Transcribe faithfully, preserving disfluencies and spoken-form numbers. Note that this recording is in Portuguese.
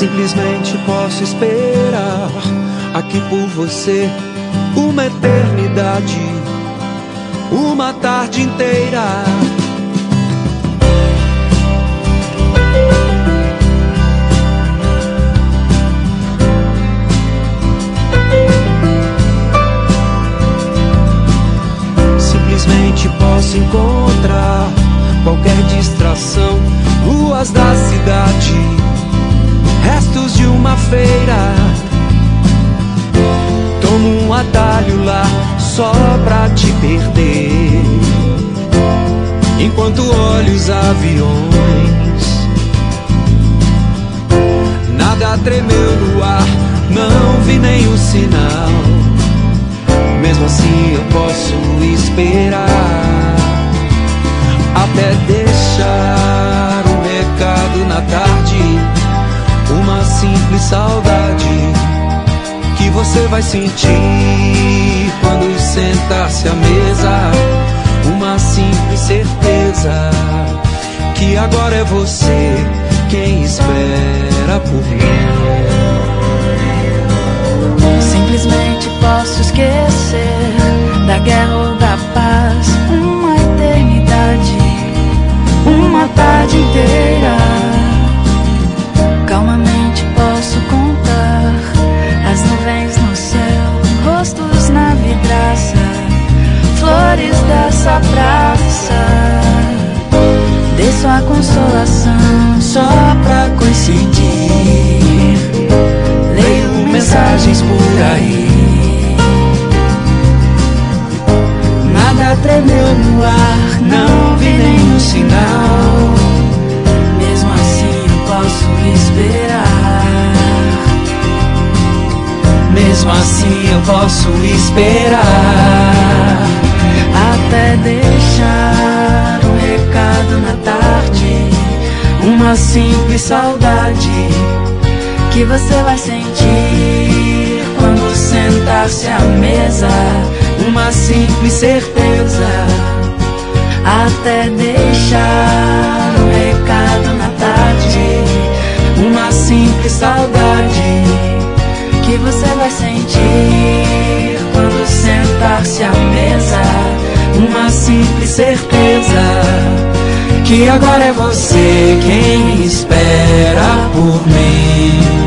Simplesmente posso esperar aqui por você uma eternidade, uma tarde inteira. Simplesmente posso encontrar qualquer distração, ruas da cidade, restos de uma feira. Tomo um atalho lá só pra te perder, enquanto olho os aviões. Nada tremeu no ar, não vi nenhum sinal. Mesmo assim eu posso esperar até deixar um recado na tarde, uma simples saudade que você vai sentir quando sentar-se à mesa. Uma simples certeza que agora é você quem espera por mim. Simplesmente posso esquecer da guerra ou da paz, uma eternidade, uma tarde inteira. Calmamente posso contar as nuvens no céu, rostos na vidraça, flores dessa praça. Dê sua consolação só pra coincidir. Leio mensagens por aí, nada tremeu no ar, não vi nenhum sinal. Mesmo assim eu posso esperar. Mesmo assim eu posso esperar até deixar um recado na tarde, uma simples saudade que você vai sentir quando sentar-se à mesa. Uma simples certeza até deixar um recado na tarde, uma simples saudade que você vai sentir quando sentar-se à mesa. Uma simples certeza que agora é você quem espera por mim.